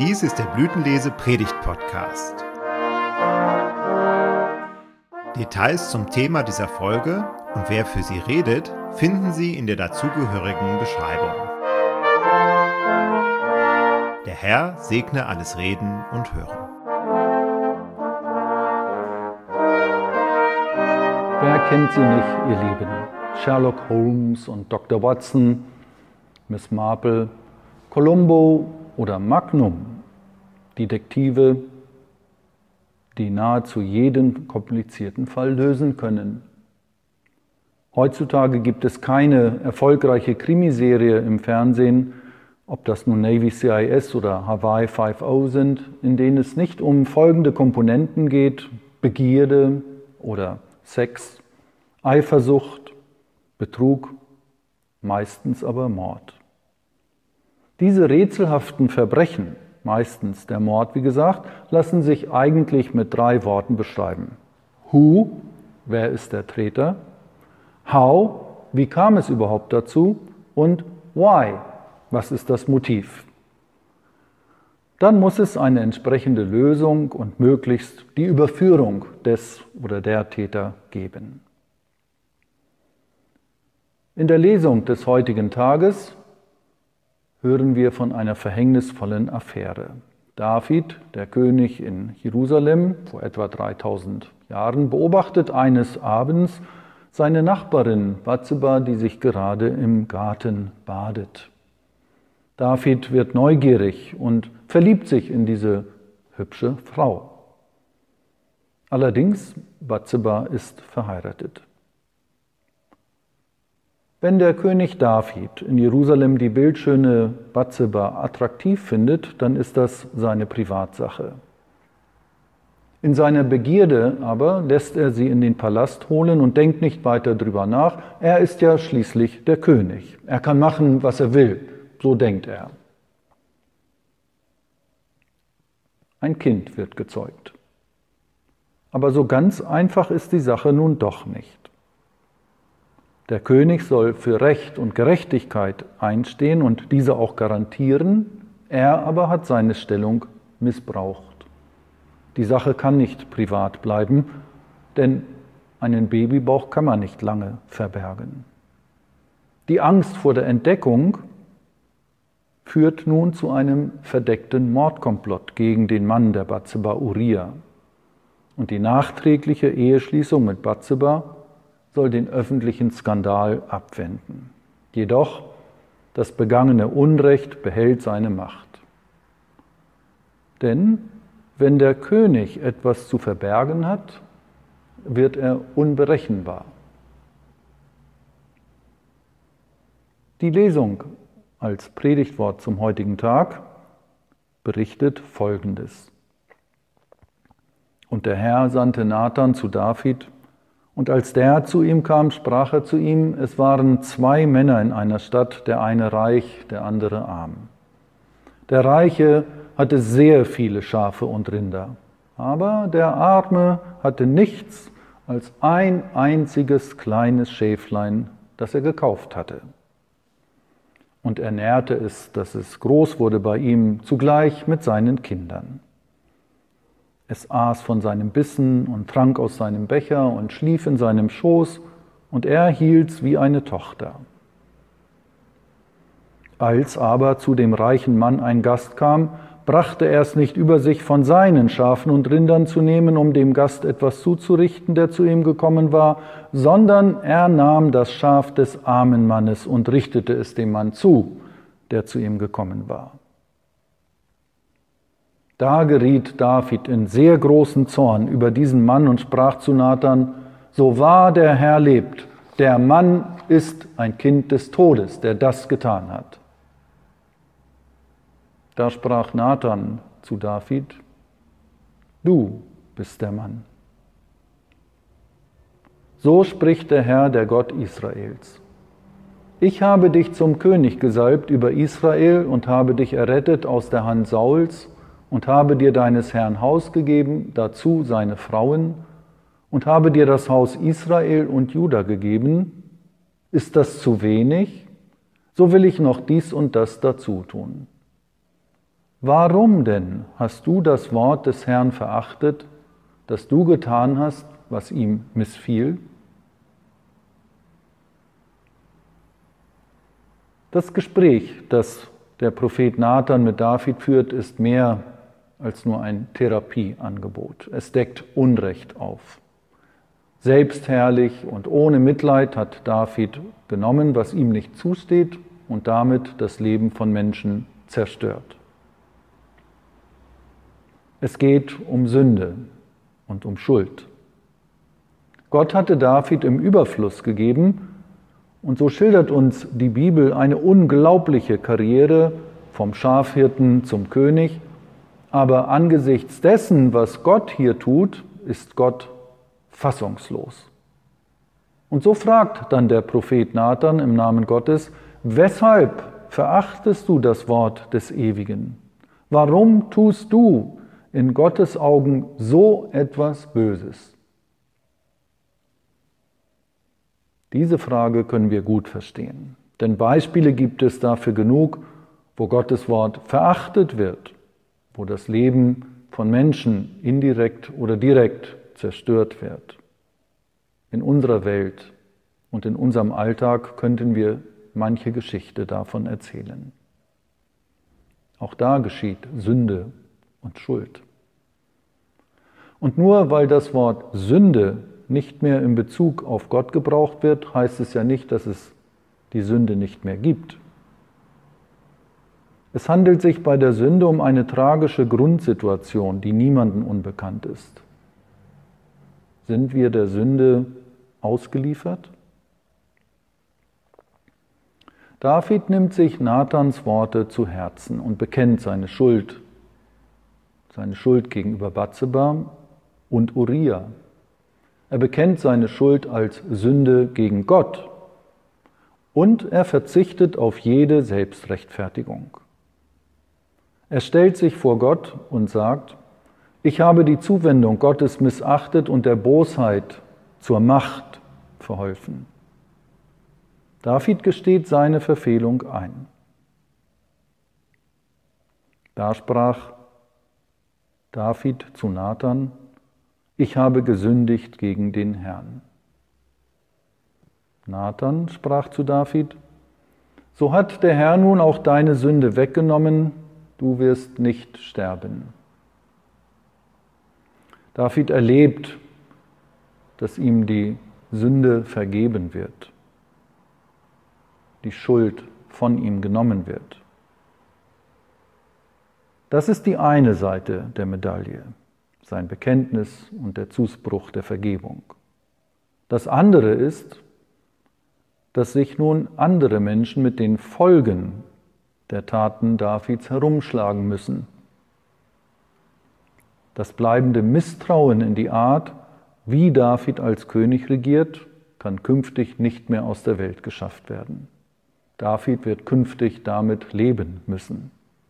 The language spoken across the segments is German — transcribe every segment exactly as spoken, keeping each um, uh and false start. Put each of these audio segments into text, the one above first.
Dies ist der Blütenlese-Predigt-Podcast. Details zum Thema dieser Folge und wer für sie redet, finden Sie in der dazugehörigen Beschreibung. Der Herr segne alles Reden und Hören. Wer kennt sie nicht, ihr Lieben? Sherlock Holmes und Doktor Watson, Miss Marple, Columbo oder Magnum, Detektive, die nahezu jeden komplizierten Fall lösen können. Heutzutage gibt es keine erfolgreiche Krimiserie im Fernsehen, ob das nun Navy C I S oder Hawaii five O sind, in denen es nicht um folgende Komponenten geht: Begierde oder Sex, Eifersucht, Betrug, meistens aber Mord. Diese rätselhaften Verbrechen, meistens der Mord, wie gesagt, lassen sich eigentlich mit drei Worten beschreiben. Who, wer ist der Täter? How, wie kam es überhaupt dazu? Und why, was ist das Motiv? Dann muss es eine entsprechende Lösung und möglichst die Überführung des oder der Täter geben. In der Lesung des heutigen Tages hören wir von einer verhängnisvollen Affäre. David, der König in Jerusalem, vor etwa dreitausend Jahren, beobachtet eines Abends seine Nachbarin Batseba, die sich gerade im Garten badet. David wird neugierig und verliebt sich in diese hübsche Frau. Allerdings, Batseba ist verheiratet. Wenn der König David in Jerusalem die bildschöne Batseba attraktiv findet, dann ist das seine Privatsache. In seiner Begierde aber lässt er sie in den Palast holen und denkt nicht weiter drüber nach. Er ist ja schließlich der König. Er kann machen, was er will. So denkt er. Ein Kind wird gezeugt. Aber so ganz einfach ist die Sache nun doch nicht. Der König soll für Recht und Gerechtigkeit einstehen und diese auch garantieren. Er aber hat seine Stellung missbraucht. Die Sache kann nicht privat bleiben, denn einen Babybauch kann man nicht lange verbergen. Die Angst vor der Entdeckung führt nun zu einem verdeckten Mordkomplott gegen den Mann der Batseba, Uria. Und die nachträgliche Eheschließung mit Batseba soll den öffentlichen Skandal abwenden. Jedoch, das begangene Unrecht behält seine Macht. Denn wenn der König etwas zu verbergen hat, wird er unberechenbar. Die Lesung als Predigtwort zum heutigen Tag berichtet Folgendes. Und der Herr sandte Nathan zu David, und als der zu ihm kam, sprach er zu ihm, es waren zwei Männer in einer Stadt, der eine reich, der andere arm. Der Reiche hatte sehr viele Schafe und Rinder, aber der Arme hatte nichts als ein einziges kleines Schäflein, das er gekauft hatte. Und er nährte es, dass es groß wurde bei ihm, zugleich mit seinen Kindern. Es aß von seinem Bissen und trank aus seinem Becher und schlief in seinem Schoß, und er hielt's wie eine Tochter. Als aber zu dem reichen Mann ein Gast kam, brachte er es nicht über sich, von seinen Schafen und Rindern zu nehmen, um dem Gast etwas zuzurichten, der zu ihm gekommen war, sondern er nahm das Schaf des armen Mannes und richtete es dem Mann zu, der zu ihm gekommen war. Da geriet David in sehr großen Zorn über diesen Mann und sprach zu Nathan, so wahr der Herr lebt, der Mann ist ein Kind des Todes, der das getan hat. Da sprach Nathan zu David, du bist der Mann. So spricht der Herr, der Gott Israels. Ich habe dich zum König gesalbt über Israel und habe dich errettet aus der Hand Sauls und habe dir deines Herrn Haus gegeben, dazu seine Frauen, und habe dir das Haus Israel und Juda gegeben. Ist das zu wenig? So will ich noch dies und das dazu tun. Warum denn hast du das Wort des Herrn verachtet, dass du getan hast, was ihm missfiel? Das Gespräch, das der Prophet Nathan mit David führt, ist mehr als nur ein Therapieangebot. Es deckt Unrecht auf. Selbstherrlich und ohne Mitleid hat David genommen, was ihm nicht zusteht, und damit das Leben von Menschen zerstört. Es geht um Sünde und um Schuld. Gott hatte David im Überfluss gegeben, und so schildert uns die Bibel eine unglaubliche Karriere vom Schafhirten zum König. Aber angesichts dessen, was Gott hier tut, ist Gott fassungslos. Und so fragt dann der Prophet Nathan im Namen Gottes: Weshalb verachtest du das Wort des Ewigen? Warum tust du in Gottes Augen so etwas Böses? Diese Frage können wir gut verstehen, denn Beispiele gibt es dafür genug, wo Gottes Wort verachtet wird, wo das Leben von Menschen indirekt oder direkt zerstört wird. In unserer Welt und in unserem Alltag könnten wir manche Geschichte davon erzählen. Auch da geschieht Sünde und Schuld. Und nur weil das Wort Sünde nicht mehr in Bezug auf Gott gebraucht wird, heißt es ja nicht, dass es die Sünde nicht mehr gibt. Es handelt sich bei der Sünde um eine tragische Grundsituation, die niemandem unbekannt ist. Sind wir der Sünde ausgeliefert? David nimmt sich Nathans Worte zu Herzen und bekennt seine Schuld, seine Schuld gegenüber Bathseba und Uria. Er bekennt seine Schuld als Sünde gegen Gott und er verzichtet auf jede Selbstrechtfertigung. Er stellt sich vor Gott und sagt: Ich habe die Zuwendung Gottes missachtet und der Bosheit zur Macht verholfen. David gesteht seine Verfehlung ein. Da sprach David zu Nathan: Ich habe gesündigt gegen den Herrn. Nathan sprach zu David: So hat der Herr nun auch deine Sünde weggenommen, du wirst nicht sterben. David erlebt, dass ihm die Sünde vergeben wird, die Schuld von ihm genommen wird. Das ist die eine Seite der Medaille, sein Bekenntnis und der Zuspruch der Vergebung. Das andere ist, dass sich nun andere Menschen mit den Folgen der Taten Davids herumschlagen müssen. Das bleibende Misstrauen in die Art, wie David als König regiert, kann künftig nicht mehr aus der Welt geschafft werden. David wird künftig damit leben müssen.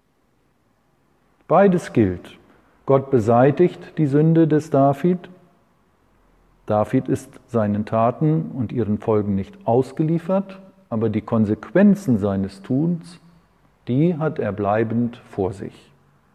Beides gilt. Gott beseitigt die Sünde des David. David ist seinen Taten und ihren Folgen nicht ausgeliefert, aber die Konsequenzen seines Tuns, die hat er bleibend vor sich.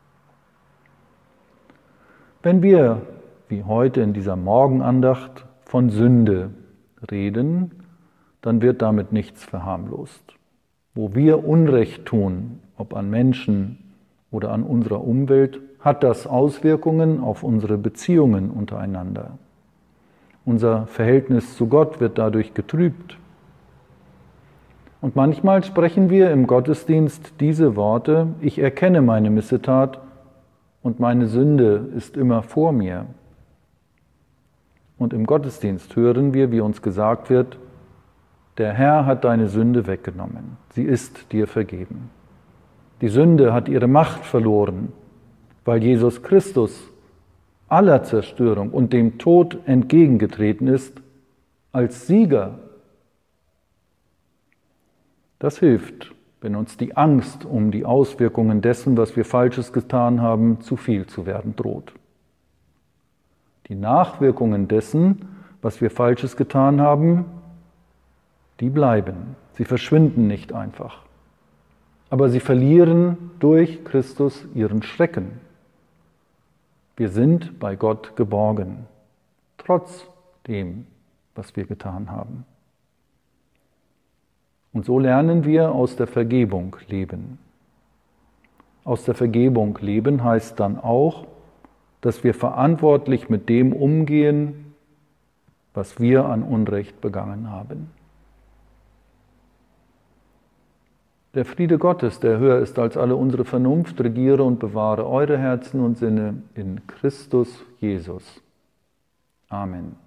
Wenn wir, wie heute in dieser Morgenandacht, von Sünde reden, dann wird damit nichts verharmlost. Wo wir Unrecht tun, ob an Menschen oder an unserer Umwelt, hat das Auswirkungen auf unsere Beziehungen untereinander. Unser Verhältnis zu Gott wird dadurch getrübt. Und manchmal sprechen wir im Gottesdienst diese Worte: Ich erkenne meine Missetat und meine Sünde ist immer vor mir. Und im Gottesdienst hören wir, wie uns gesagt wird: Der Herr hat deine Sünde weggenommen, sie ist dir vergeben. Die Sünde hat ihre Macht verloren, weil Jesus Christus aller Zerstörung und dem Tod entgegengetreten ist, als Sieger. Das hilft, wenn uns die Angst um die Auswirkungen dessen, was wir Falsches getan haben, zu viel zu werden droht. Die Nachwirkungen dessen, was wir Falsches getan haben, die bleiben. Sie verschwinden nicht einfach. aber sie verlieren durch Christus ihren Schrecken. Wir sind bei Gott geborgen, trotz dem, was wir getan haben. Und so lernen wir aus der Vergebung leben. Aus der Vergebung leben heißt dann auch, dass wir verantwortlich mit dem umgehen, was wir an Unrecht begangen haben. Der Friede Gottes, der höher ist als alle unsere Vernunft, regiere und bewahre eure Herzen und Sinne in Christus Jesus. Amen.